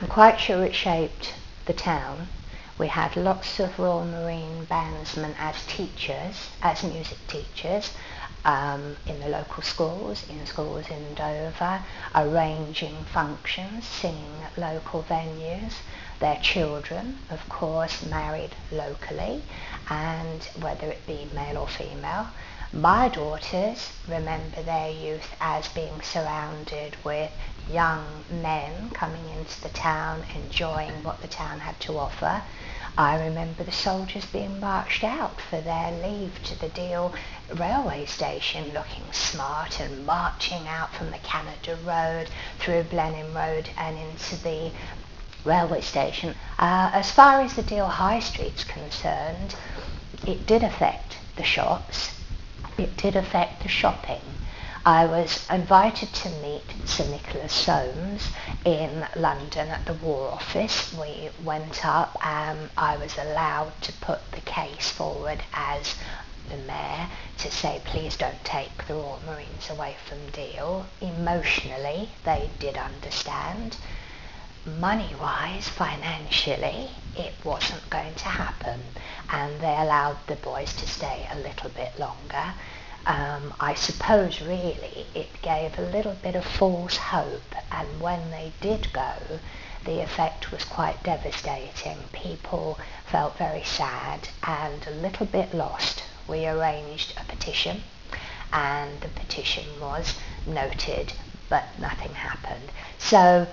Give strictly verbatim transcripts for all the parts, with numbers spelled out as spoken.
I'm quite sure it shaped the town. We had lots of Royal Marine bandsmen as teachers, as music teachers, um, in the local schools, in schools in Dover, arranging functions, singing at local venues. Their children, of course, married locally, and whether it be male or female. My daughters remember their youth as being surrounded with young men coming into the town, enjoying what the town had to offer. I remember the soldiers being marched out for their leave to the Deal railway station, looking smart and marching out from the Canada Road through Blenheim Road and into the railway station. Uh, as far as the Deal High Street's concerned, it did affect the shops, it did affect the shopping. I was invited to meet Sir Nicholas Soames in London at the War Office. We went up and I was allowed to put the case forward as the mayor to say, please don't take the Royal Marines away from Deal. Emotionally, they did understand. Money-wise, financially, it wasn't going to happen, and they allowed the boys to stay a little bit longer. Um, I suppose really it gave a little bit of false hope, and when they did go, the effect was quite devastating. People felt very sad and a little bit lost. We arranged a petition, and the petition was noted, but nothing happened. So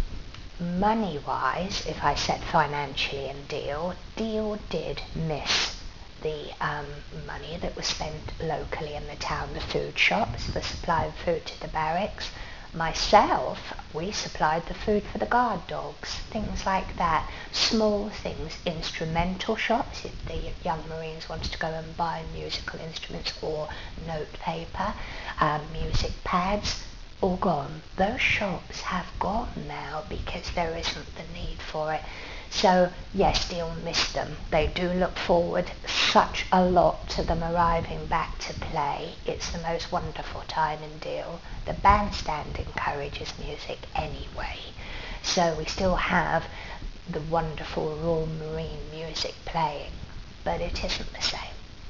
money-wise, if I said financially in Deal, Deal did miss the um, money that was spent locally in the town, the food shops, for supplying food to the barracks. Myself, we supplied the food for the guard dogs, things like that. Small things, instrumental shops, if the young Marines wanted to go and buy musical instruments or note paper, um, music pads, all gone. Those shops have gone now because there isn't the need for it. So yes, Deal missed them. They do look forward such a lot to them arriving back to play. It's the most wonderful time in Deal. The bandstand encourages music anyway, so we still have the wonderful Royal Marine music playing, but it isn't the same.